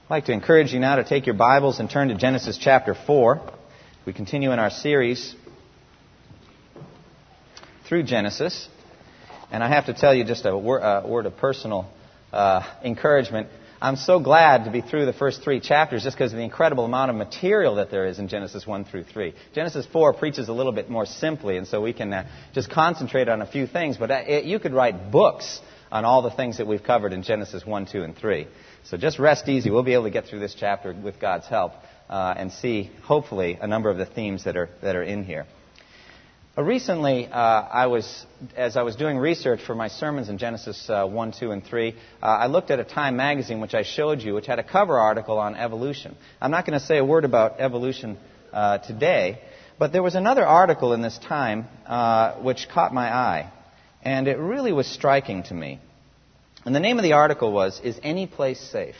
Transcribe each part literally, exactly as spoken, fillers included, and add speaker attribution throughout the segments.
Speaker 1: I'd like to encourage you now to take your Bibles and turn to Genesis chapter four. We continue in our series through Genesis. And I have to tell you just a word, a word of personal uh, encouragement. I'm so glad to be through the first three chapters just because of the incredible amount of material that there is in Genesis one through three. Genesis four preaches a little bit more simply, and so we can uh, just concentrate on a few things. But uh, it, you could write books on all the things that we've covered in Genesis one, two, and three. So just rest easy. We'll be able to get through this chapter with God's help uh, and see, hopefully, a number of the themes that are that are in here. Uh, recently, uh, I was, as I was doing research for my sermons in Genesis uh, one, two, and three, uh, I looked at a Time magazine, which I showed you, which had a cover article on evolution. I'm not going to say a word about evolution uh, today, but there was another article in this Time uh, which caught my eye, and it really was striking to me. And the name of the article was, Is Any Place Safe?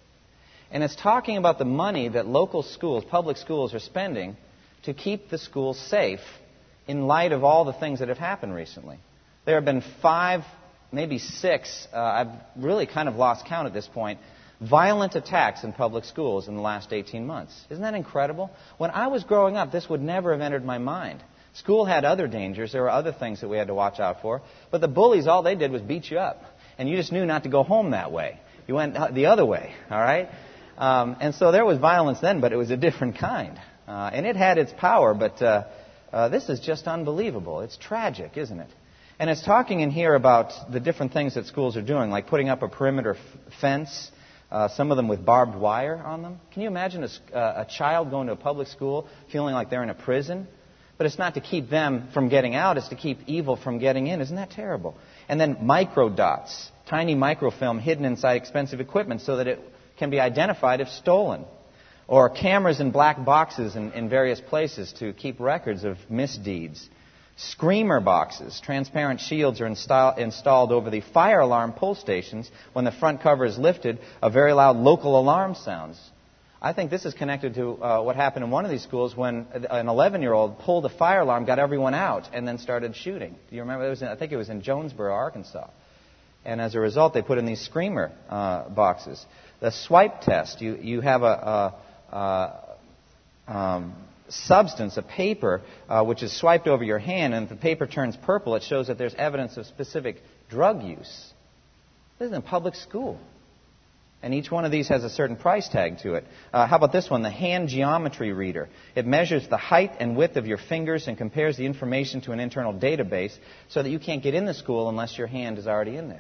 Speaker 1: And it's talking about the money that local schools, public schools, are spending to keep the schools safe in light of all the things that have happened recently. There have been five, maybe six, uh, I've really kind of lost count at this point, violent attacks in public schools in the last eighteen months. Isn't that incredible? When I was growing up, this would never have entered my mind. School had other dangers. There were other things that we had to watch out for. But the bullies, all they did was beat you up. And you just knew not to go home that way. You went the other way, all right? Um, and so there was violence then, but it was a different kind. Uh, and it had its power, but uh, uh, this is just unbelievable. It's tragic, isn't it? And it's talking in here about the different things that schools are doing, like putting up a perimeter f- fence, uh, some of them with barbed wire on them. Can you imagine a, uh, a child going to a public school feeling like they're in a prison? But it's not to keep them from getting out, it's to keep evil from getting in. Isn't that terrible? And then microdots, tiny microfilm hidden inside expensive equipment so that it can be identified if stolen. Or cameras in black boxes in, in various places to keep records of misdeeds. Screamer boxes, transparent shields are install, installed over the fire alarm pull stations. When the front cover is lifted, a very loud local alarm sounds. I think this is connected to uh, what happened in one of these schools when an eleven-year-old pulled a fire alarm, got everyone out, and then started shooting. Do you remember? It was in, I think it was in Jonesboro, Arkansas. And as a result, they put in these screamer uh, boxes. The swipe test, you, you have a, a, a um, substance, a paper, uh, which is swiped over your hand, and if the paper turns purple, it shows that there's evidence of specific drug use. This is in public school. And each one of these has a certain price tag to it. Uh, how about this one, the hand geometry reader? It measures the height and width of your fingers and compares the information to an internal database so that you can't get in the school unless your hand is already in there.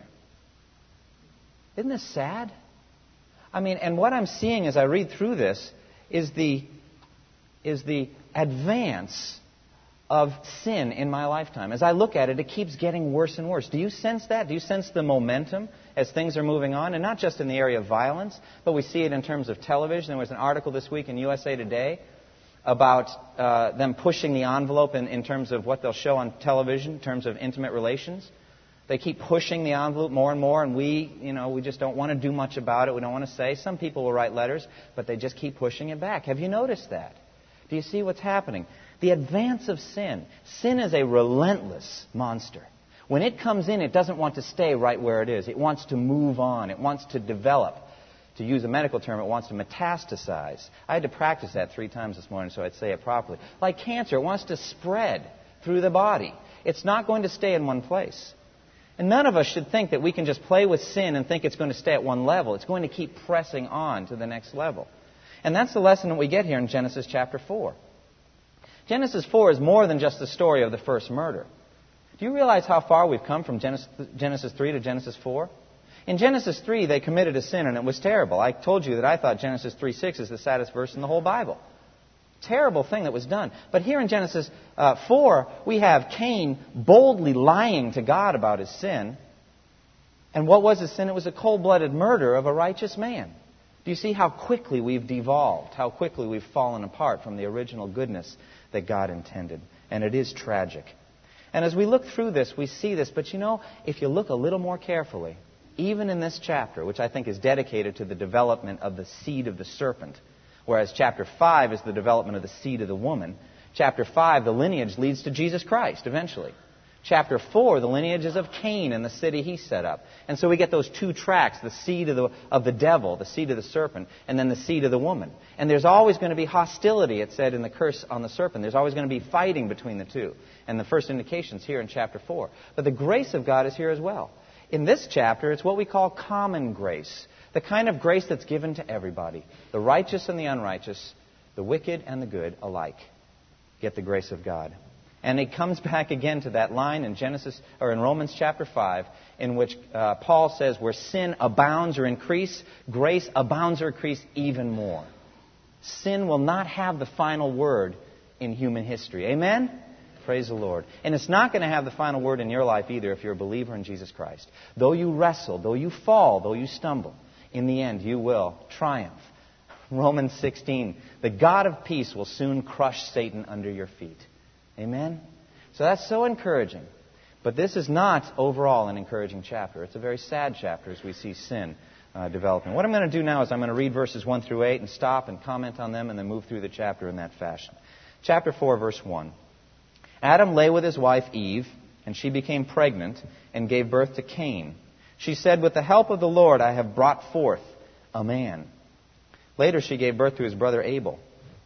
Speaker 1: Isn't this sad? I mean, and what I'm seeing as I read through this is the, is the advance of sin in my lifetime. As I look at it, it keeps getting worse and worse. Do you sense that? Do you sense the momentum as things are moving on? And not just in the area of violence, but we see it in terms of television. There was an article this week in U S A Today about uh, them pushing the envelope in, in terms of what they'll show on television in terms of intimate relations. They keep pushing the envelope more and more, and we, you know, we just don't want to do much about it. We don't want to say. Some people will write letters, but they just keep pushing it back. Have you noticed that? Do you see what's happening? The advance of sin. Sin is a relentless monster. When it comes in, it doesn't want to stay right where it is. It wants to move on. It wants to develop. To use a medical term, it wants to metastasize. I had to practice that three times this morning so I'd say it properly. Like cancer, it wants to spread through the body. It's not going to stay in one place. And none of us should think that we can just play with sin and think it's going to stay at one level. It's going to keep pressing on to the next level. And that's the lesson that we get here in Genesis chapter four. Genesis four is more than just the story of the first murder. Do you realize how far we've come from Genesis, Genesis three to Genesis four? In Genesis three, they committed a sin, and it was terrible. I told you that I thought Genesis three six is the saddest verse in the whole Bible. Terrible thing that was done. But here in Genesis uh, four, we have Cain boldly lying to God about his sin. And what was his sin? It was a cold-blooded murder of a righteous man. Do you see how quickly we've devolved, how quickly we've fallen apart from the original goodness that God intended? And it is tragic. And as we look through this, we see this. But you know, if you look a little more carefully, even in this chapter, which I think is dedicated to the development of the seed of the serpent, whereas chapter five is the development of the seed of the woman, chapter five, the lineage leads to Jesus Christ eventually. Chapter four, the lineages of Cain and the city he set up. And so we get those two tracks, the seed of the, of the devil, the seed of the serpent, and then the seed of the woman. And there's always going to be hostility, it said in the curse on the serpent. There's always going to be fighting between the two. And the first indication's here in chapter four. But the grace of God is here as well. In this chapter, it's what we call common grace. The kind of grace that's given to everybody. The righteous and the unrighteous, the wicked and the good alike get the grace of God. And it comes back again to that line in Genesis or in Romans chapter five, in which uh, Paul says, where sin abounds or increase, grace abounds or increase even more. Sin will not have the final word in human history. Amen? Praise the Lord. And it's not going to have the final word in your life either if you're a believer in Jesus Christ. Though you wrestle, though you fall, though you stumble, in the end you will triumph. Romans sixteen, the God of peace will soon crush Satan under your feet. Amen? So that's so encouraging. But this is not overall an encouraging chapter. It's a very sad chapter as we see sin uh, developing. What I'm going to do now is I'm going to read verses one through eight and stop and comment on them and then move through the chapter in that fashion. Chapter four, verse one. Adam lay with his wife Eve, and she became pregnant and gave birth to Cain. She said, with the help of the Lord I have brought forth a man. Later she gave birth to his brother Abel.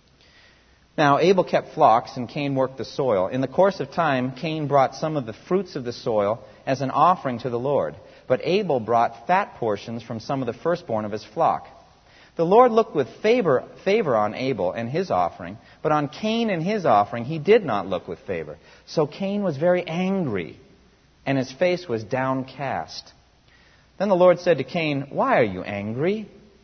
Speaker 1: Now, Abel kept flocks, and Cain worked the soil. In the course of time, Cain brought some of the fruits of the soil as an offering to the Lord. But Abel brought fat portions from some of the firstborn of his flock. The Lord looked with favor, favor on Abel and his offering, but on Cain and his offering he did not look with favor. So Cain was very angry, and his face was downcast. Then the Lord said to Cain, why are you angry?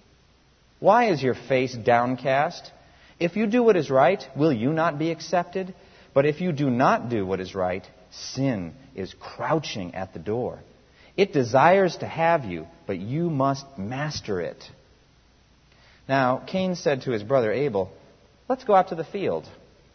Speaker 1: Why is your face downcast? If you do what is right, will you not be accepted? But if you do not do what is right, sin is crouching at the door. It desires to have you, but you must master it. Now, Cain said to his brother Abel, let's go out to the field.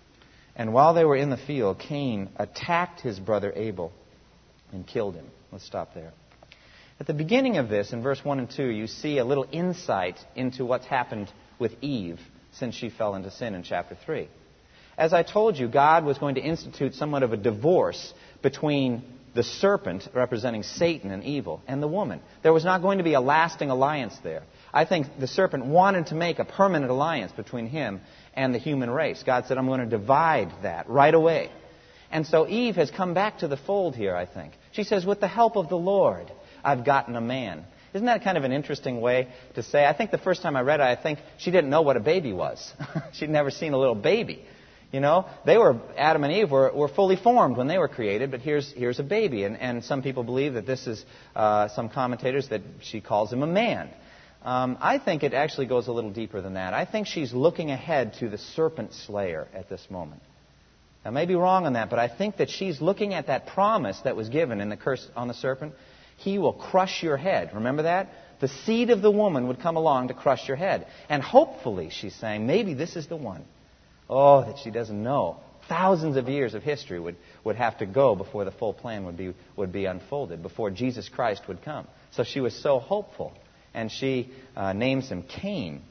Speaker 1: And while they were in the field, Cain attacked his brother Abel and killed him. Let's stop there. At the beginning of this, in verse one and two, you see a little insight into what's happened with Eve since she fell into sin in chapter three. As I told you, God was going to institute somewhat of a divorce between the serpent, representing Satan and evil, and the woman. There was not going to be a lasting alliance there. I think the serpent wanted to make a permanent alliance between him and the human race. God said, I'm going to divide that right away. And so Eve has come back to the fold here, I think. She says, with the help of the Lord, I've gotten a man. Isn't that kind of an interesting way to say? I think the first time I read it, I think she didn't know what a baby was. She'd never seen a little baby. You know, they were, Adam and Eve were, were fully formed when they were created, but here's here's a baby. And, and some people believe that this is, uh, some commentators, that she calls him a man. Um, I think it actually goes a little deeper than that. I think she's looking ahead to the serpent slayer at this moment. I may be wrong on that, but I think that she's looking at that promise that was given in the curse on the serpent. He will crush your head. Remember that? The seed of the woman would come along to crush your head. And hopefully, she's saying, maybe this is the one. Oh, that she doesn't know. Thousands of years of history would, would have to go before the full plan would be, would be unfolded, before Jesus Christ would come. So she was so hopeful. And she uh, names him Cain.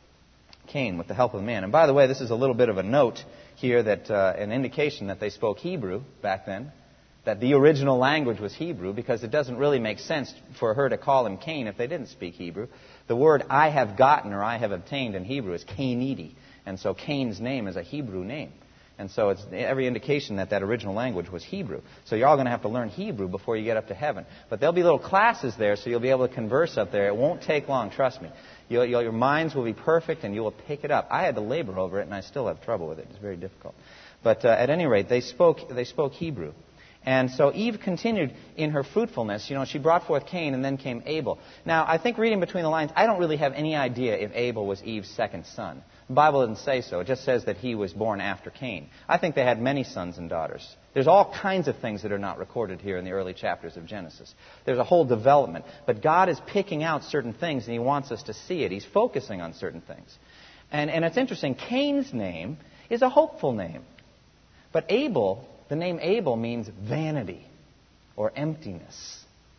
Speaker 1: Cain, with the help of the man. And by the way, this is a little bit of a note here, that uh, an indication that they spoke Hebrew back then. That the original language was Hebrew, because it doesn't really make sense for her to call him Cain if they didn't speak Hebrew. The word I have gotten or I have obtained in Hebrew is Cainidi. And so Cain's name is a Hebrew name. And so it's every indication that that original language was Hebrew. So you're all going to have to learn Hebrew before you get up to heaven. But there'll be little classes there, so you'll be able to converse up there. It won't take long, trust me. You'll, you'll, your minds will be perfect, and you will pick it up. I had to labor over it, and I still have trouble with it. It's very difficult. But uh, at any rate, they spoke they spoke Hebrew. And so Eve continued in her fruitfulness. You know, she brought forth Cain, and then came Abel. Now, I think reading between the lines, I don't really have any idea if Abel was Eve's second son. The Bible doesn't say so. It just says that he was born after Cain. I think they had many sons and daughters. There's all kinds of things that are not recorded here in the early chapters of Genesis. There's a whole development. But God is picking out certain things, and He wants us to see it. He's focusing on certain things. And, and it's interesting. Cain's name is a hopeful name. But Abel... the name Abel means vanity or emptiness.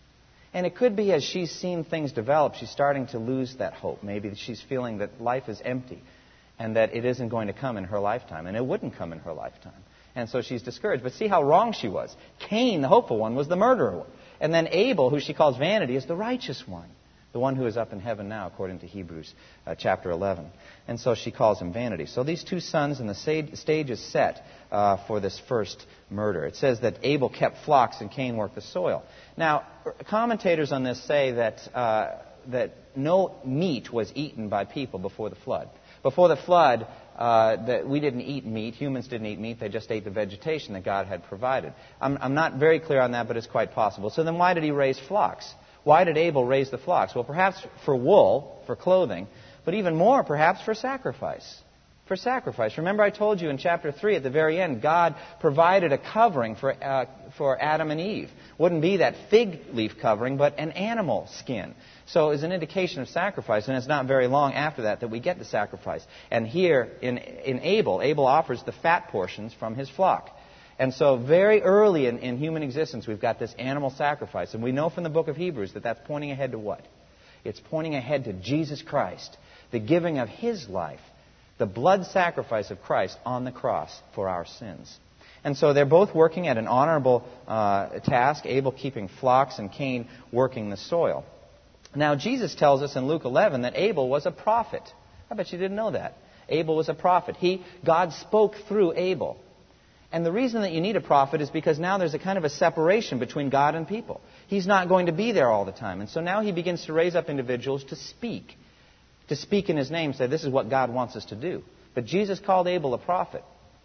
Speaker 1: And it could be as she's seen things develop, she's starting to lose that hope. Maybe she's feeling that life is empty and that it isn't going to come in her lifetime. And it wouldn't come in her lifetime. And so she's discouraged. But see how wrong she was. Cain, the hopeful one, was the murderer. And then Abel, who she calls vanity, is the righteous one. The one who is up in heaven now, according to Hebrews uh, chapter eleven. And so she calls him vanity. So these two sons, and the stage is set uh, for this first murder. It says that Abel kept flocks and Cain worked the soil. Now, commentators on this say that, uh, that no meat was eaten by people before the flood. Before the flood, uh, that we didn't eat meat. Humans didn't eat meat. They just ate the vegetation that God had provided. I'm, I'm not very clear on that, but it's quite possible. So then why did he raise flocks? Why did Abel raise the flocks? Well, perhaps for wool, for clothing, but even more, perhaps for sacrifice. For sacrifice. Remember I told you in chapter three at the very end, God provided a covering for, uh, for Adam and Eve. Wouldn't be that fig leaf covering, but an animal skin. So it's an indication of sacrifice, and it's not very long after that that we get the sacrifice. And here in, in Abel, Abel offers the fat portions from his flock. And so very early in, in human existence, we've got this animal sacrifice. And we know from the book of Hebrews that that's pointing ahead to what? It's pointing ahead to Jesus Christ, the giving of His life, the blood sacrifice of Christ on the cross for our sins. And so they're both working at an honorable uh, task, Abel keeping flocks and Cain working the soil. Now, Jesus tells us in Luke eleven that Abel was a prophet. I bet you didn't know that. Abel was a prophet. He, God spoke through Abel. And the reason that you need a prophet is because now there's a kind of a separation between God and people. He's not going to be there all the time. And so now He begins to raise up individuals to speak. To speak in His name, say, this is what God wants us to do. But Jesus called Abel a prophet.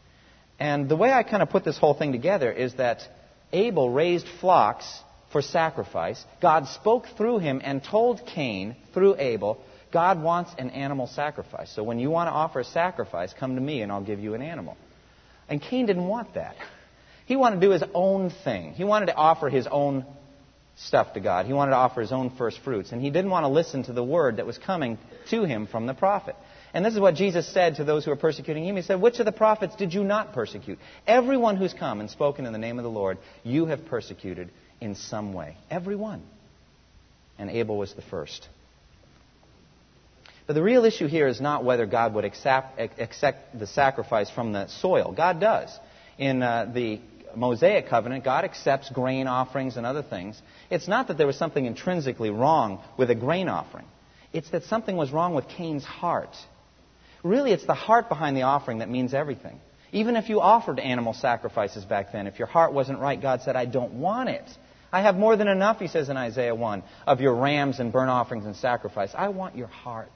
Speaker 1: And the way I kind of put this whole thing together is that Abel raised flocks for sacrifice. God spoke through him and told Cain, through Abel, God wants an animal sacrifice. So when you want to offer a sacrifice, come to me and I'll give you an animal. And Cain didn't want that. He wanted to do his own thing. He wanted to offer his own stuff to God. He wanted to offer his own first fruits. And he didn't want to listen to the word that was coming to him from the prophet. And this is what Jesus said to those who were persecuting him. He said, which of the prophets did you not persecute? Everyone who's come and spoken in the name of the Lord, you have persecuted in some way. Everyone. And Abel was the first. But the real issue here is not whether God would accept, accept the sacrifice from the soil. God does. In uh, the Mosaic covenant, God accepts grain offerings and other things. It's not that there was something intrinsically wrong with a grain offering. It's that something was wrong with Cain's heart. Really, it's the heart behind the offering that means everything. Even if you offered animal sacrifices back then, if your heart wasn't right, God said, I don't want it. I have more than enough, He says in Isaiah one, of your rams and burnt offerings and sacrifice. I want your heart.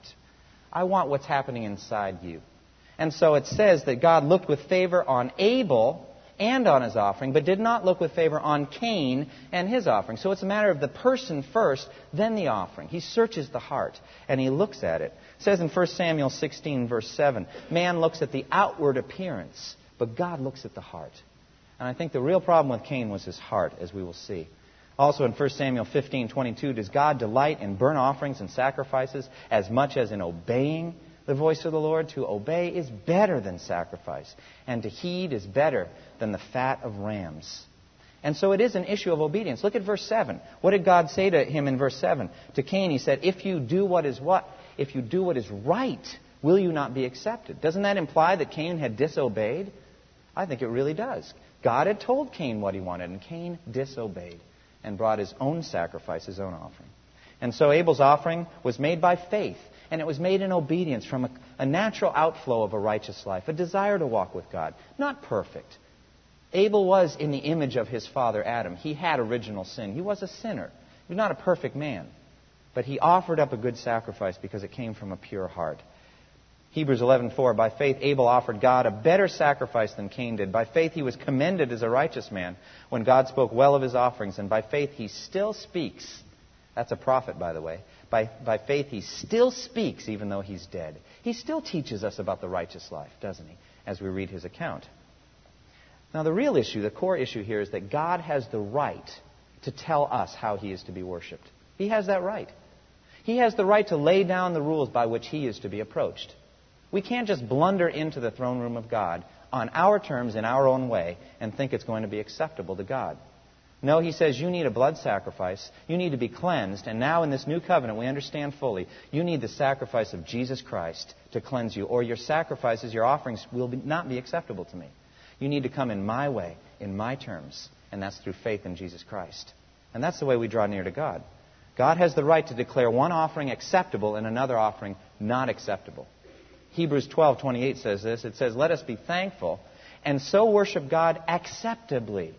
Speaker 1: I want what's happening inside you. And so it says that God looked with favor on Abel and on his offering, but did not look with favor on Cain and his offering. So it's a matter of the person first, then the offering. He searches the heart, and He looks at it. It says in First Samuel sixteen, verse seven, man looks at the outward appearance, but God looks at the heart. And I think the real problem with Cain was his heart, as we will see. Also in First Samuel fifteen twenty-two, does God delight in burnt offerings and sacrifices as much as in obeying the voice of the Lord? To obey is better than sacrifice, and to heed is better than the fat of rams. And so it is an issue of obedience. Look at verse seven. What did God say to him in verse seven? To Cain He said, if you do what is what? If you do what is right, will you not be accepted? Doesn't that imply that Cain had disobeyed? I think it really does. God had told Cain what he wanted, and Cain disobeyed and brought his own sacrifice, his own offering. And so Abel's offering was made by faith, and it was made in obedience from a, a natural outflow of a righteous life, a desire to walk with God. Not perfect. Abel was in the image of his father Adam. He had original sin. He was a sinner. He was not a perfect man. But he offered up a good sacrifice because it came from a pure heart. Hebrews eleven four, by faith Abel offered God a better sacrifice than Cain did. By faith he was commended as a righteous man when God spoke well of his offerings. And by faith he still speaks. That's a prophet, by the way. By, by faith he still speaks even though he's dead. He still teaches us about the righteous life, doesn't he, as we read his account. Now the real issue, the core issue here is that God has the right to tell us how He is to be worshipped. He has that right. He has the right to lay down the rules by which He is to be approached. We can't just blunder into the throne room of God on our terms, in our own way, and think it's going to be acceptable to God. No, He says you need a blood sacrifice. You need to be cleansed. And now in this new covenant, we understand fully, you need the sacrifice of Jesus Christ to cleanse you, or your sacrifices, your offerings will be, not be acceptable to me. You need to come in my way, in my terms, and that's through faith in Jesus Christ. And that's the way we draw near to God. God has the right to declare one offering acceptable and another offering not acceptable. Hebrews twelve twenty-eight says this. It says, let us be thankful and so worship God acceptably.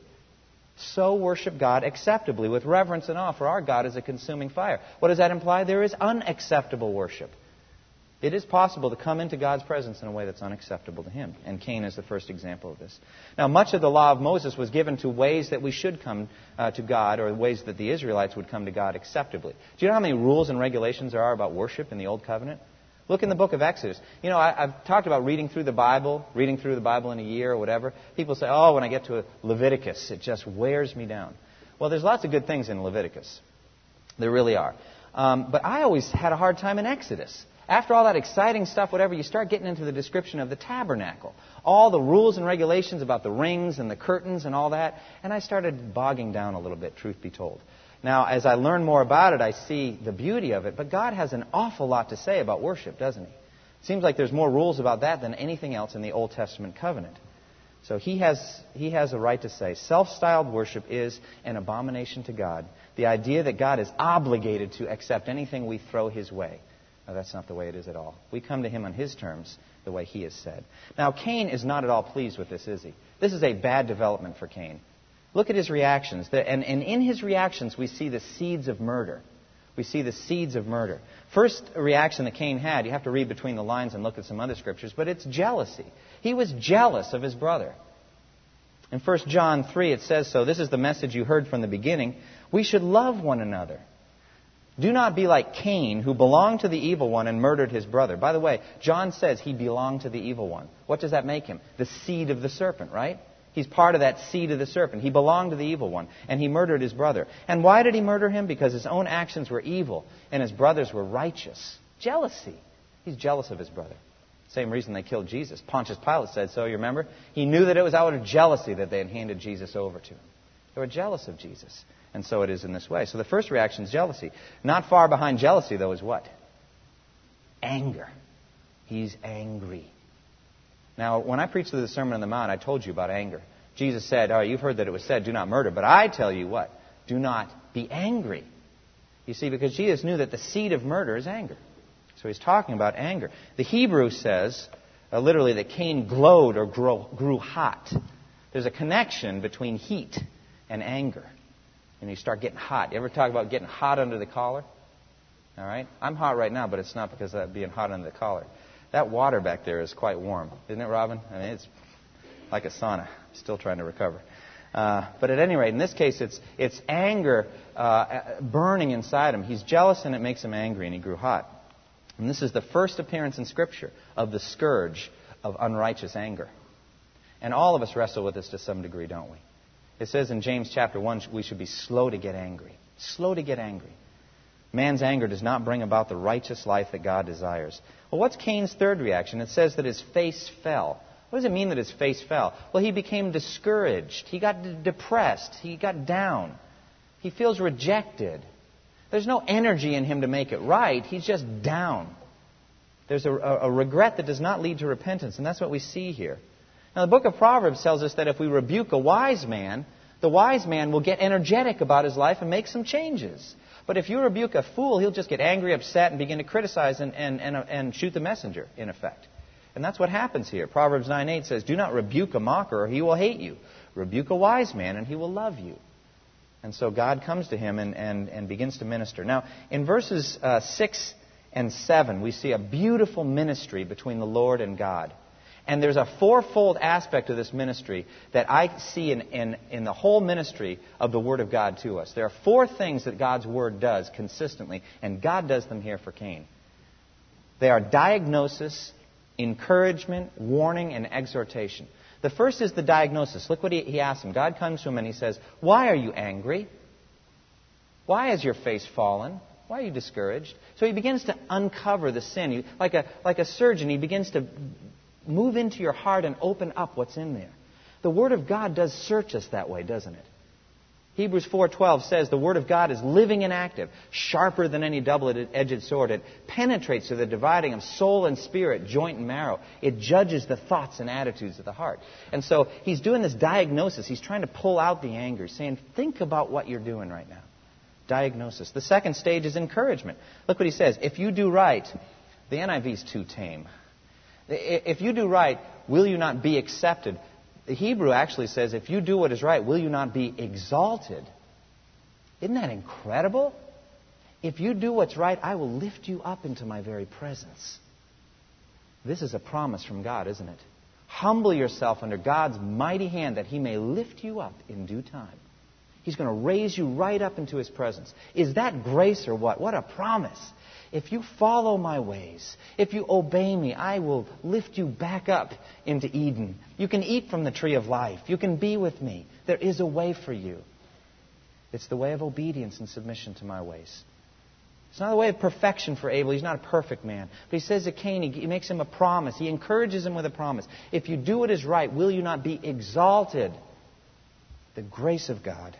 Speaker 1: So worship God acceptably with reverence and awe, for our God is a consuming fire. What does that imply? There is unacceptable worship. It is possible to come into God's presence in a way that's unacceptable to Him. And Cain is the first example of this. Now, much of the law of Moses was given to ways that we should come uh, to God, or ways that the Israelites would come to God acceptably. Do you know how many rules and regulations there are about worship in the Old Covenant? Look in the book of Exodus. You know, I, I've talked about reading through the Bible, reading through the Bible in a year or whatever. People say, oh, when I get to Leviticus, it just wears me down. Well, there's lots of good things in Leviticus. There really are. Um, but I always had a hard time in Exodus. After all that exciting stuff, whatever, you start getting into the description of the tabernacle. All the rules and regulations about the rings and the curtains and all that. And I started bogging down a little bit, truth be told. Now, as I learn more about it, I see the beauty of it. But God has an awful lot to say about worship, doesn't He? It seems like there's more rules about that than anything else in the Old Testament covenant. So He has, he has a right to say, self-styled worship is an abomination to God. The idea that God is obligated to accept anything we throw His way. No, that's not the way it is at all. We come to Him on His terms, the way He has said. Now, Cain is not at all pleased with this, is he? This is a bad development for Cain. Look at his reactions. And, and in his reactions, we see the seeds of murder. We see the seeds of murder. First reaction that Cain had, you have to read between the lines and look at some other scriptures, but it's jealousy. He was jealous of his brother. In First John three, it says so. This is the message you heard from the beginning. We should love one another. Do not be like Cain, who belonged to the evil one and murdered his brother. By the way, John says he belonged to the evil one. What does that make him? The seed of the serpent, right? He's part of that seed of the serpent. He belonged to the evil one, and he murdered his brother. And why did he murder him? Because his own actions were evil, and his brothers were righteous. Jealousy. He's jealous of his brother. Same reason they killed Jesus. Pontius Pilate said so, you remember? He knew that it was out of jealousy that they had handed Jesus over to him. They were jealous of Jesus. And so it is in this way. So the first reaction is jealousy. Not far behind jealousy, though, is what? Anger. He's angry. Now, when I preached through the Sermon on the Mount, I told you about anger. Jesus said, all right, you've heard that it was said, do not murder. But I tell you what? Do not be angry. You see, because Jesus knew that the seed of murder is anger. So he's talking about anger. The Hebrew says, uh, literally, that Cain glowed or grow, grew hot. There's a connection between heat and anger. And you start getting hot. You ever talk about getting hot under the collar? All right? I'm hot right now, but it's not because of being hot under the collar. That water back there is quite warm. Isn't it, Robin? I mean, it's like a sauna. Still trying to recover. Uh, but at any rate, in this case, it's it's anger uh, burning inside him. He's jealous, and it makes him angry, and he grew hot. And this is the first appearance in Scripture of the scourge of unrighteous anger. And all of us wrestle with this to some degree, don't we? It says in James chapter one, we should be slow to get angry. Slow to get angry. Man's anger does not bring about the righteous life that God desires. Well, what's Cain's third reaction? It says that his face fell. What does it mean that his face fell? Well, he became discouraged. He got d- depressed. He got down. He feels rejected. There's no energy in him to make it right. He's just down. There's a, a, a regret that does not lead to repentance, and that's what we see here. Now, the book of Proverbs tells us that if we rebuke a wise man, the wise man will get energetic about his life and make some changes. But if you rebuke a fool, he'll just get angry, upset, and begin to criticize and, and, and, and shoot the messenger, in effect. And that's what happens here. Proverbs nine eight says, do not rebuke a mocker, or he will hate you. Rebuke a wise man, and he will love you. And so God comes to him and, and, and begins to minister. Now, in verses uh, six and seven, we see a beautiful ministry between the Lord and God. And there's a fourfold aspect of this ministry that I see in, in, in the whole ministry of the Word of God to us. There are four things that God's Word does consistently, and God does them here for Cain. They are diagnosis, encouragement, warning, and exhortation. The first is the diagnosis. Look what he, he asks him. God comes to him and he says, why are you angry? Why has your face fallen? Why are you discouraged? So he begins to uncover the sin. He, like a, like a surgeon, he begins to move into your heart and open up what's in there. The Word of God does search us that way, doesn't it? Hebrews four twelve says the Word of God is living and active, sharper than any double-edged sword. It penetrates to the dividing of soul and spirit, joint and marrow. It judges the thoughts and attitudes of the heart. And so he's doing this diagnosis. He's trying to pull out the anger, saying, think about what you're doing right now. Diagnosis. The second stage is encouragement. Look what he says. If you do right, the N I V is too tame. If you do right, will you not be accepted? The Hebrew actually says, if you do what is right, will you not be exalted? Isn't that incredible? If you do what's right, I will lift you up into my very presence. This is a promise from God, isn't it? Humble yourself under God's mighty hand that He may lift you up in due time. He's going to raise you right up into His presence. Is that grace or what? What a promise. If you follow my ways, if you obey me, I will lift you back up into Eden. You can eat from the tree of life. You can be with me. There is a way for you. It's the way of obedience and submission to my ways. It's not the way of perfection for Abel. He's not a perfect man. But he says to Cain, he makes him a promise. He encourages him with a promise. If you do what is right, will you not be exalted? The grace of God.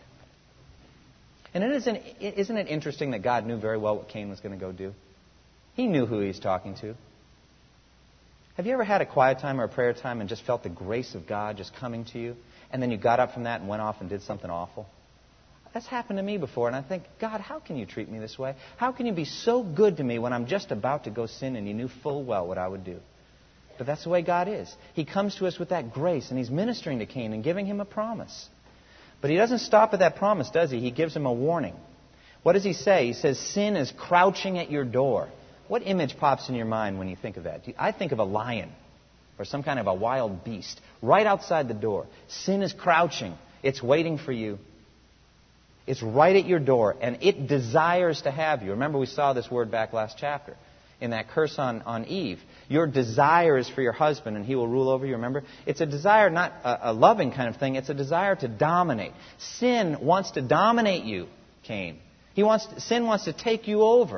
Speaker 1: And it isn't, isn't it interesting that God knew very well what Cain was going to go do? He knew who he was talking to. Have you ever had a quiet time or a prayer time and just felt the grace of God just coming to you? And then you got up from that and went off and did something awful? That's happened to me before. And I think, God, how can you treat me this way? How can you be so good to me when I'm just about to go sin and you knew full well what I would do? But that's the way God is. He comes to us with that grace and He's ministering to Cain and giving him a promise. But He doesn't stop at that promise, does He? He gives him a warning. What does He say? He says, sin is crouching at your door. What image pops in your mind when you think of that? I think of a lion or some kind of a wild beast right outside the door. Sin is crouching. It's waiting for you. It's right at your door, and it desires to have you. Remember, we saw this word back last chapter in that curse on, on Eve. Your desire is for your husband, and he will rule over you. Remember? It's a desire, not a, a loving kind of thing. It's a desire to dominate. Sin wants to dominate you, Cain. He wants to, sin wants to take you over.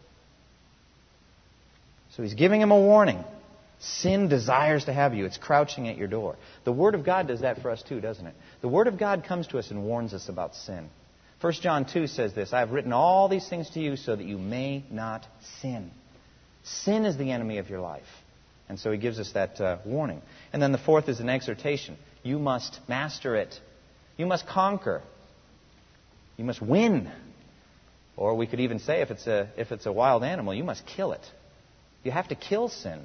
Speaker 1: So He's giving him a warning. Sin desires to have you. It's crouching at your door. The Word of God does that for us too, doesn't it? The Word of God comes to us and warns us about sin. First John two says this, I have written all these things to you so that you may not sin. Sin is the enemy of your life. And so he gives us that uh, warning. And then the fourth is an exhortation. You must master it. You must conquer. You must win. Or we could even say, if it's a, if it's a wild animal, you must kill it. You have to kill sin.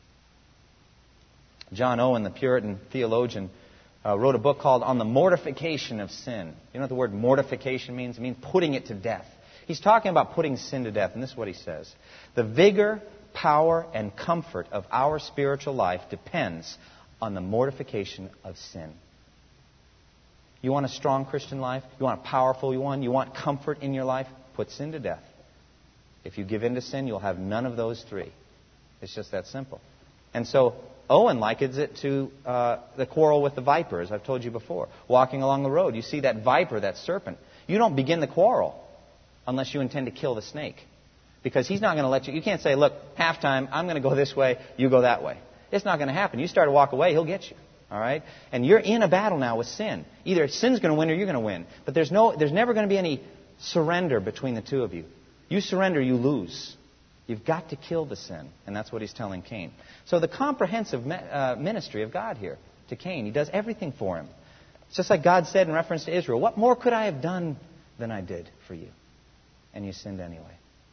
Speaker 1: John Owen, the Puritan theologian, uh, wrote a book called On the Mortification of Sin. You know what the word mortification means? It means putting it to death. He's talking about putting sin to death, and this is what he says. The vigor, power, and comfort of our spiritual life depends on the mortification of sin. You want a strong Christian life? You want a powerful one? You want comfort in your life? Put sin to death. If you give in to sin, you'll have none of those three. It's just that simple. And so Owen likens it to uh, the quarrel with the viper, as I've told you before. Walking along the road, you see that viper, that serpent. You don't begin the quarrel unless you intend to kill the snake. Because he's not going to let you... You can't say, look, halftime, I'm going to go this way, you go that way. It's not going to happen. You start to walk away, he'll get you. All right? And you're in a battle now with sin. Either sin's going to win or you're going to win. But there's no, there's never going to be any surrender between the two of you. You surrender, you lose. You've got to kill the sin. And that's what he's telling Cain. So the comprehensive me- uh, ministry of God here to Cain, He does everything for him. It's just like God said in reference to Israel, what more could I have done than I did for you? And you sinned anyway.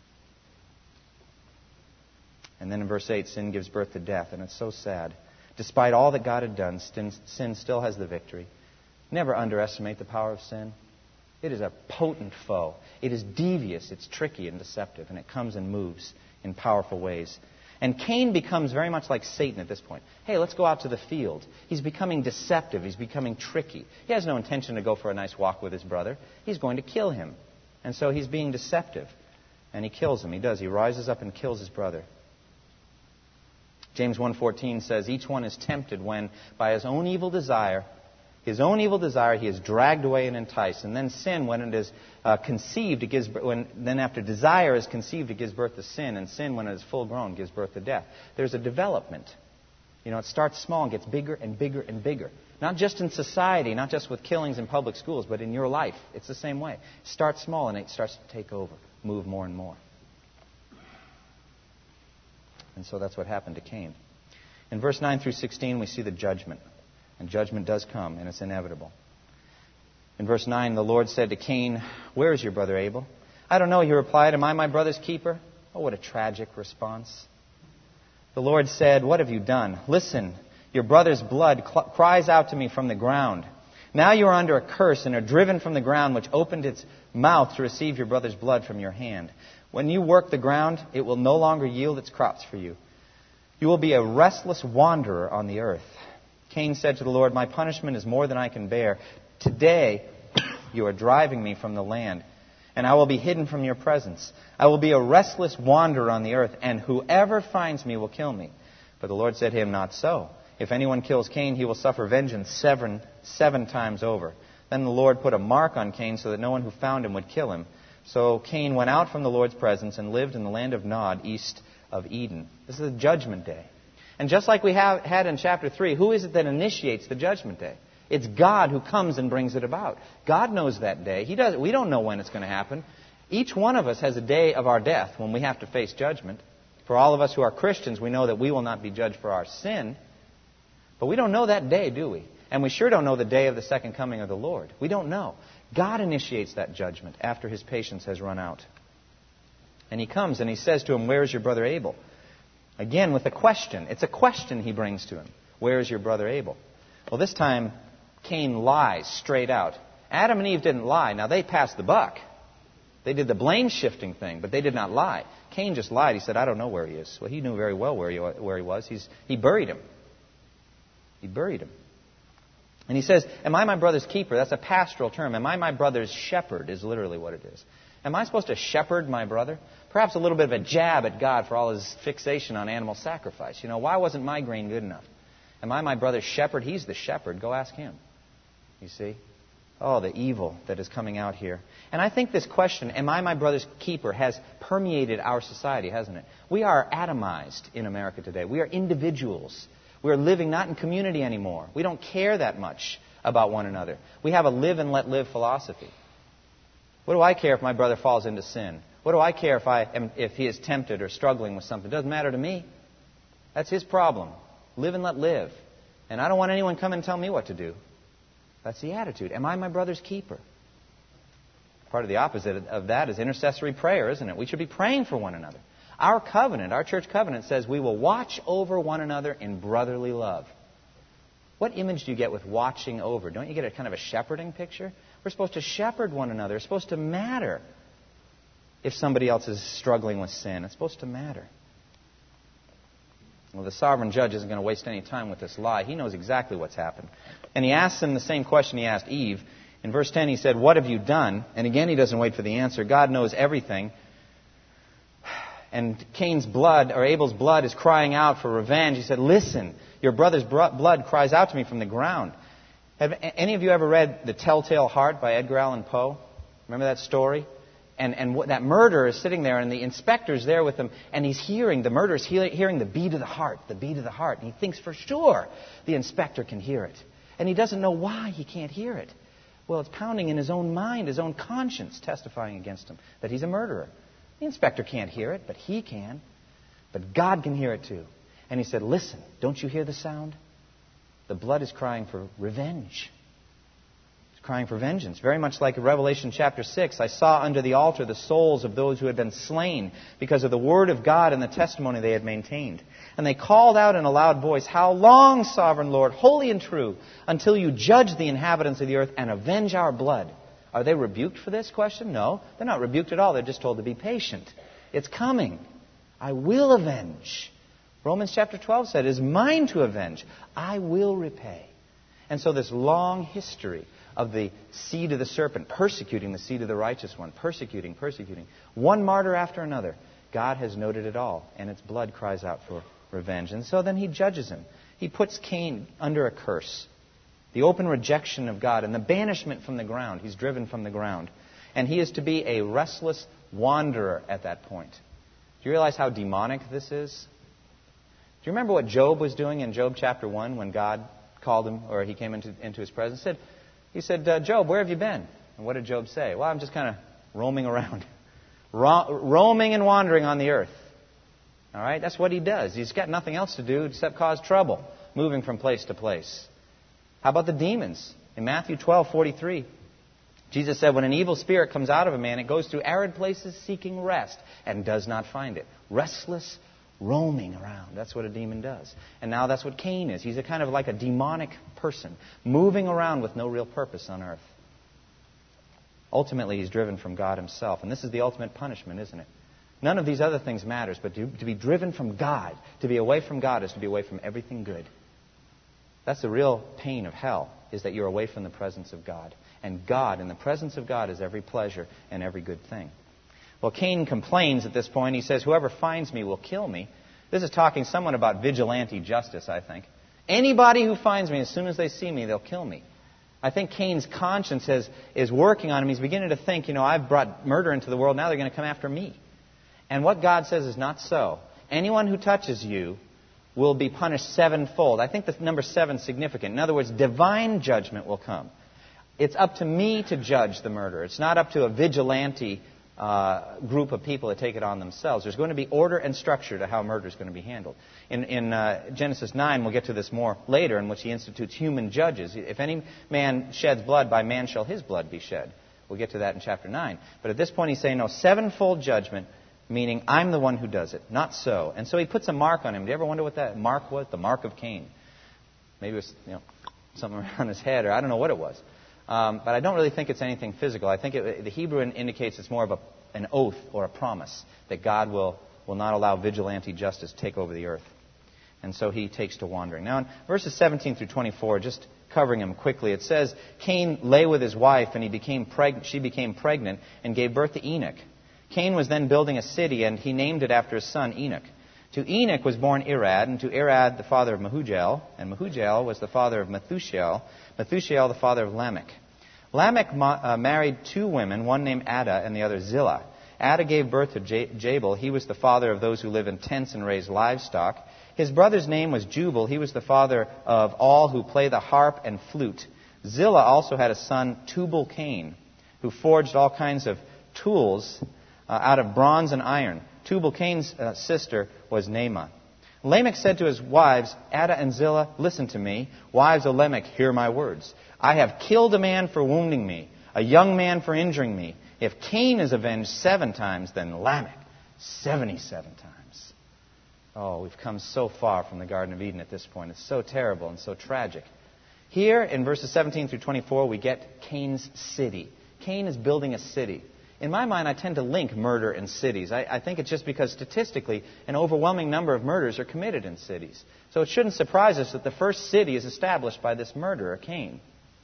Speaker 1: And then in verse eight, sin gives birth to death. And it's so sad. Despite all that God had done, sin still has the victory. Never underestimate the power of sin. It is a potent foe. It is devious, it's tricky and deceptive, and it comes and moves in powerful ways. And Cain becomes very much like Satan at this point. Hey, let's go out to the field. He's becoming deceptive. He's becoming tricky. He has no intention to go for a nice walk with his brother. He's going to kill him. And so he's being deceptive. And he kills him. He does. He rises up and kills his brother. James one fourteen says, each one is tempted when, by his own evil desire, his own evil desire, he is dragged away and enticed. And then sin, when it is uh, conceived, it gives. When then after desire is conceived, it gives birth to sin. And sin, when it is full grown, gives birth to death. There's a development. You know, it starts small and gets bigger and bigger and bigger. Not just in society, not just with killings in public schools, but in your life. It's the same way. It starts small and it starts to take over, move more and more. And so that's what happened to Cain. In verse nine through sixteen, we see the judgment. And judgment does come, and it's inevitable. In verse nine, the Lord said to Cain, "Where is your brother Abel?" "I don't know," he replied. "Am I my brother's keeper?" Oh, what a tragic response. The Lord said, "What have you done? Listen, your brother's blood cl- cries out to me from the ground. Now you are under a curse and are driven from the ground, which opened its mouth to receive your brother's blood from your hand. When you work the ground, it will no longer yield its crops for you. You will be a restless wanderer on the earth." Cain said to the Lord, "My punishment is more than I can bear. Today you are driving me from the land, and I will be hidden from your presence. I will be a restless wanderer on the earth, and whoever finds me will kill me." But the Lord said to him, "Not so. If anyone kills Cain, he will suffer vengeance seven, seven times over." Then the Lord put a mark on Cain so that no one who found him would kill him. So Cain went out from the Lord's presence and lived in the land of Nod, east of Eden. This is the judgment day. And just like we have had in chapter three, who is it that initiates the judgment day? It's God who comes and brings it about. God knows that day. He does. We don't know when it's going to happen. Each one of us has a day of our death when we have to face judgment. For all of us who are Christians, we know that we will not be judged for our sin. But we don't know that day, do we? And we sure don't know the day of the second coming of the Lord. We don't know. God initiates that judgment after His patience has run out. And He comes and He says to him, "Where is your brother Abel?" Again, with a question. It's a question He brings to him. "Where is your brother Abel?" Well, this time, Cain lies straight out. Adam and Eve didn't lie. Now, they passed the buck. They did the blame-shifting thing, but they did not lie. Cain just lied. He said, "I don't know where he is." Well, he knew very well where he, where he was. He's, he buried him. He buried him. And he says, "Am I my brother's keeper?" That's a pastoral term. "Am I my brother's shepherd?" is literally what it is. Am I supposed to shepherd my brother? Perhaps a little bit of a jab at God for all His fixation on animal sacrifice. You know, why wasn't my grain good enough? Am I my brother's shepherd? He's the shepherd. Go ask him. You see? Oh, the evil that is coming out here. And I think this question, "Am I my brother's keeper?" has permeated our society, hasn't it? We are atomized in America today. We are individuals. We are living not in community anymore. We don't care that much about one another. We have a live and let live philosophy. What do I care if my brother falls into sin? What do I care if I am, if he is tempted or struggling with something? It doesn't matter to me. That's his problem. Live and let live. And I don't want anyone come and tell me what to do. That's the attitude. Am I my brother's keeper? Part of the opposite of that is intercessory prayer, isn't it? We should be praying for one another. Our covenant, our church covenant says we will watch over one another in brotherly love. What image do you get with watching over? Don't you get a kind of a shepherding picture? We're supposed to shepherd one another. It's supposed to matter if somebody else is struggling with sin. It's supposed to matter. Well, the sovereign judge isn't going to waste any time with this lie. He knows exactly what's happened. And he asks him the same question he asked Eve. In verse ten, he said, "What have you done?" And again, he doesn't wait for the answer. God knows everything. And Cain's blood, or Abel's blood, is crying out for revenge. He said, "Listen, your brother's blood cries out to me from the ground." Have any of you ever read The Telltale Heart by Edgar Allan Poe? Remember that story? And and what, that murderer is sitting there, and the inspector's there with him, and he's hearing, the murderer's he, hearing the beat of the heart, the beat of the heart. And he thinks for sure the inspector can hear it. And he doesn't know why he can't hear it. Well, it's pounding in his own mind, his own conscience, testifying against him that he's a murderer. The inspector can't hear it, but he can. But God can hear it too. And he said, "Listen, don't you hear the sound? The blood is crying for revenge. It's crying for vengeance." Very much like in Revelation chapter six, "I saw under the altar the souls of those who had been slain because of the word of God and the testimony they had maintained. And they called out in a loud voice, 'How long, sovereign Lord, holy and true, until you judge the inhabitants of the earth and avenge our blood?'" Are they rebuked for this question? No, they're not rebuked at all. They're just told to be patient. It's coming. I will avenge. Romans chapter twelve said, "It is mine to avenge. I will repay." And so this long history of the seed of the serpent persecuting the seed of the righteous one, persecuting, persecuting, one martyr after another, God has noted it all, and its blood cries out for revenge. And so then He judges him. He puts Cain under a curse. The open rejection of God and the banishment from the ground. He's driven from the ground. And he is to be a restless wanderer at that point. Do you realize how demonic this is? you remember what Job was doing in Job chapter one when God called him, or he came into, into his presence? He said, he said uh, Job, where have you been? And what did Job say? Well, I'm just kind of roaming around. Ro- roaming and wandering on the earth. All right? That's what he does. He's got nothing else to do except cause trouble, moving from place to place. How about the demons? In Matthew twelve forty-three, Jesus said, when an evil spirit comes out of a man, it goes through arid places seeking rest and does not find it. Restless, roaming around. That's what a demon does. And now that's what Cain is. He's a kind of like a demonic person, moving around with no real purpose on earth. Ultimately, he's driven from God himself. And this is the ultimate punishment, isn't it? None of these other things matters, but to, to be driven from God, to be away from God, is to be away from everything good. That's the real pain of hell, is that you're away from the presence of God. And God, in the presence of God, is every pleasure and every good thing. Well, Cain complains at this point. He says, whoever finds me will kill me. This is talking somewhat about vigilante justice, I think. Anybody who finds me, as soon as they see me, they'll kill me. I think Cain's conscience has, is working on him. He's beginning to think, you know, I've brought murder into the world. Now they're going to come after me. And what God says is not so. Anyone who touches you will be punished sevenfold. I think the number seven is significant. In other words, divine judgment will come. It's up to me to judge the murder. It's not up to a vigilante uh, group of people that take it on themselves. There's going to be order and structure to how murder is going to be handled. In, in uh, Genesis nine, we'll get to this more later, in which he institutes human judges. If any man sheds blood, by man shall his blood be shed. We'll get to that in chapter nine. But at this point he's saying, no, sevenfold judgment, meaning I'm the one who does it. Not so. And so he puts a mark on him. Do you ever wonder what that mark was? The mark of Cain. Maybe it was, you know, something around his head, or I don't know what it was. Um, but I don't really think it's anything physical. I think it, the Hebrew indicates it's more of a, an oath or a promise that God will, will not allow vigilante justice to take over the earth. And so he takes to wandering. Now in verses seventeen through twenty-four, just covering them quickly, it says, Cain lay with his wife, and he became preg- she became pregnant and gave birth to Enoch. Cain was then building a city, and he named it after his son Enoch. To Enoch was born Irad, and to Irad the father of Mehujael, and Mehujael was the father of Methushael, Methushael the father of Lamech. Lamech ma- uh, married two women, one named Ada and the other Zillah. Ada gave birth to J- Jabal. He was the father of those who live in tents and raise livestock. His brother's name was Jubal. He was the father of all who play the harp and flute. Zillah also had a son, Tubal-Cain, who forged all kinds of tools uh, out of bronze and iron. Tubal-Cain's uh, sister was Naamah. Lamech said to his wives, Ada and Zillah, listen to me. Wives of Lamech, hear my words. I have killed a man for wounding me, a young man for injuring me. If Cain is avenged seven times, then Lamech seventy-seven times. Oh, we've come so far from the Garden of Eden at this point. It's so terrible and so tragic. Here in verses seventeen through twenty-four, we get Cain's city. Cain is building a city. In my mind, I tend to link murder and cities. I, I think it's just because statistically, an overwhelming number of murders are committed in cities. So it shouldn't surprise us that the first city is established by this murderer, Cain.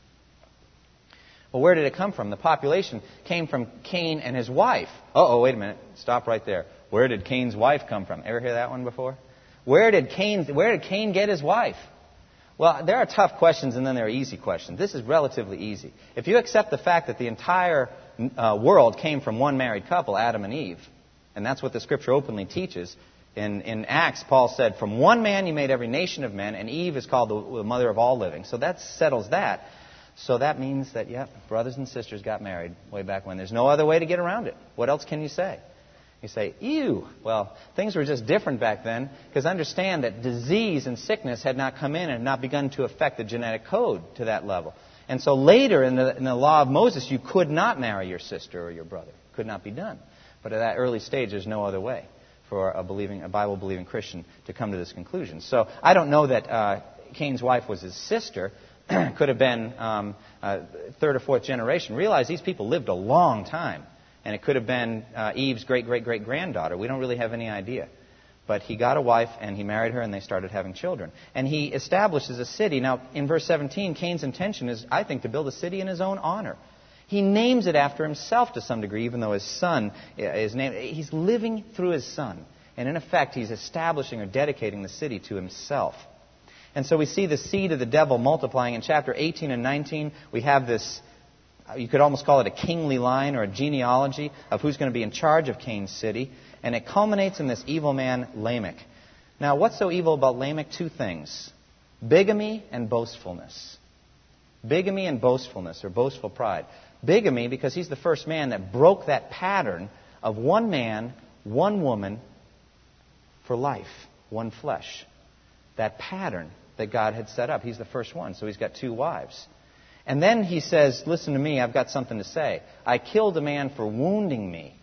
Speaker 1: Well, where did it come from? The population came from Cain and his wife. Uh-oh, wait a minute. Stop right there. Where did Cain's wife come from? Ever hear that one before? Where did Cain, where did Cain get his wife? Well, there are tough questions and then there are easy questions. This is relatively easy. If you accept the fact that the entire uh, world came from one married couple, Adam and Eve, and that's what the Scripture openly teaches. In, in Acts, Paul said, from one man you made every nation of men, and Eve is called the, the mother of all living. So that settles that. So that means that, yeah, brothers and sisters got married way back when. There's no other way to get around it. What else can you say? You say, ew. Well, things were just different back then, because understand that disease and sickness had not come in and had not begun to affect the genetic code to that level. And so later in the, in the law of Moses, you could not marry your sister or your brother. It could not be done. But at that early stage, there's no other way for a believing, a Bible-believing Christian to come to this conclusion. So I don't know that uh, Cain's wife was his sister. Could have been um, uh, third or fourth generation. Realize these people lived a long time. And it could have been uh, Eve's great-great-great-granddaughter. We don't really have any idea. But he got a wife, and he married her, and they started having children. And he establishes a city. Now, in verse seventeen, Cain's intention is, I think, to build a city in his own honor. He names it after himself to some degree, even though his son is named. He's living through his son. And in effect, he's establishing or dedicating the city to himself. And so we see the seed of the devil multiplying. In chapter eighteen and nineteen, we have this, you could almost call it a kingly line or a genealogy of who's going to be in charge of Cain's city. And it culminates in this evil man, Lamech. Now, what's so evil about Lamech? Two things. Bigamy and boastfulness. Bigamy and boastfulness, or boastful pride. Bigamy, because he's the first man that broke that pattern of one man, one woman for life, one flesh. That pattern that God had set up. He's the first one, so he's got two wives. And then he says, listen to me, I've got something to say. I killed a man for wounding me.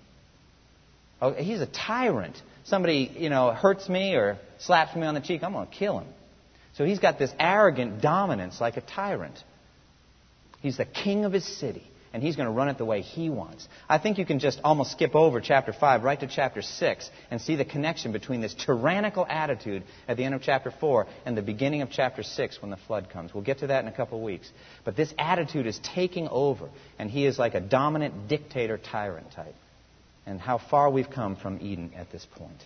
Speaker 1: Oh, he's a tyrant. Somebody, you know, hurts me or slaps me on the cheek, I'm going to kill him. So he's got this arrogant dominance like a tyrant. He's the king of his city, and he's going to run it the way he wants. I think you can just almost skip over chapter five right to chapter six and see the connection between this tyrannical attitude at the end of chapter four and the beginning of chapter six when the flood comes. We'll get to that in a couple of weeks. But this attitude is taking over, and he is like a dominant dictator tyrant type. And how far we've come from Eden at this point.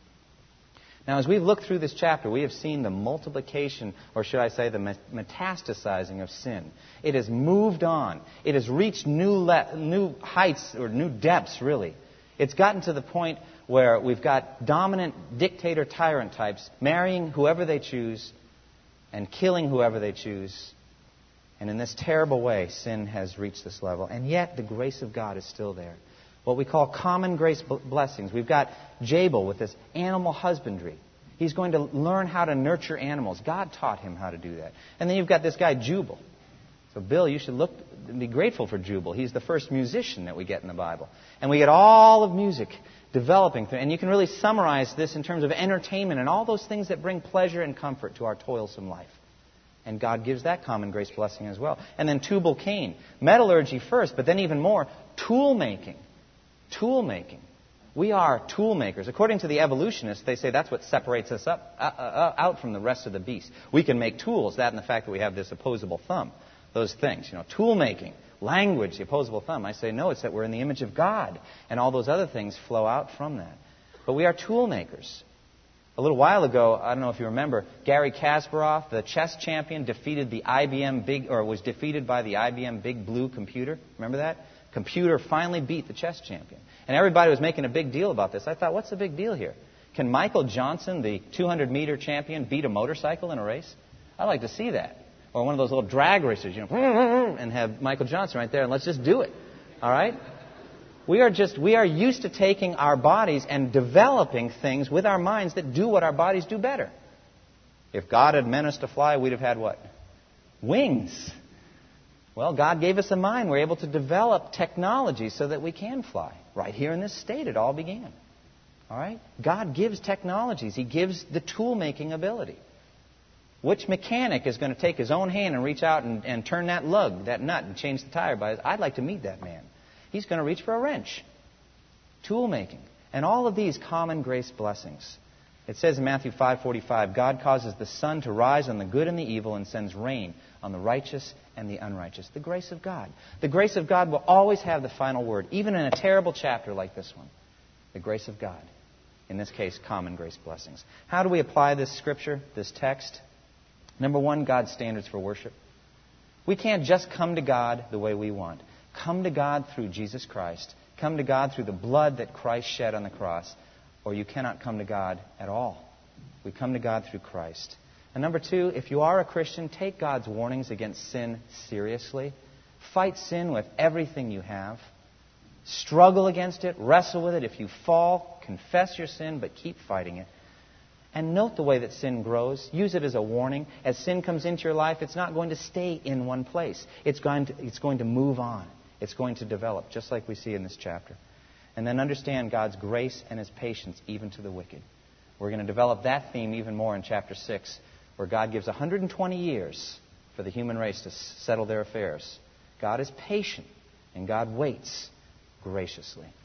Speaker 1: Now, as we've looked through this chapter, we have seen the multiplication, or should I say the metastasizing of sin. It has moved on. It has reached new, le- new heights, or new depths, really. It's gotten to the point where we've got dominant dictator tyrant types marrying whoever they choose and killing whoever they choose. And in this terrible way, sin has reached this level. And yet, the grace of God is still there. What we call common grace blessings. We've got Jabal with this animal husbandry. He's going to learn how to nurture animals. God taught him how to do that. And then you've got this guy, Jubal. So, Bill, you should look, be grateful for Jubal. He's the first musician that we get in the Bible. And we get all of music developing. And you can really summarize this in terms of entertainment and all those things that bring pleasure and comfort to our toilsome life. And God gives that common grace blessing as well. And then Tubal-Cain. Metallurgy first, but then even more, tool making. Tool making. We are tool makers. According to the evolutionists, they say that's what separates us up, uh, uh, out from the rest of the beasts. We can make tools, that and the fact that we have this opposable thumb. Those things, you know, tool making, language, the opposable thumb. I say, no, it's that we're in the image of God. And all those other things flow out from that. But we are tool makers. A little while ago, I don't know if you remember, Gary Kasparov, the chess champion, defeated the I B M Big, or was defeated by the I B M Big Blue computer. Remember that? Computer finally beat the chess champion. And everybody was making a big deal about this. I thought, what's the big deal here? Can Michael Johnson, the two hundred meter champion, beat a motorcycle in a race? I'd like to see that. Or one of those little drag racers, you know, and have Michael Johnson right there, and let's just do it. All right? We are just, we are used to taking our bodies and developing things with our minds that do what our bodies do better. If God had meant us to fly, we'd have had what? Wings. Well, God gave us a mind. We're able to develop technology so that we can fly. Right here in this state, it all began. All right? God gives technologies. He gives the tool-making ability. Which mechanic is going to take his own hand and reach out and, and turn that lug, that nut, and change the tire by his... I'd like to meet that man. He's going to reach for a wrench. Tool-making. And all of these common grace blessings. It says in Matthew five forty-five, God causes the sun to rise on the good and the evil and sends rain on the righteous and the unrighteous. The grace of God. The grace of God will always have the final word, even in a terrible chapter like this one. The grace of God. In this case, common grace blessings. How do we apply this scripture, this text? Number one, God's standards for worship. We can't just come to God the way we want. Come to God through Jesus Christ. Come to God through the blood that Christ shed on the cross. Or you cannot come to God at all. We come to God through Christ. And number two, if you are a Christian, take God's warnings against sin seriously. Fight sin with everything you have. Struggle against it. Wrestle with it. If you fall, confess your sin, but keep fighting it. And note the way that sin grows. Use it as a warning. As sin comes into your life, it's not going to stay in one place. It's going to, it's going to move on. It's going to develop, just like we see in this chapter. And then understand God's grace and His patience even to the wicked. We're going to develop that theme even more in chapter six, where God gives one hundred twenty years for the human race to settle their affairs. God is patient, and God waits graciously.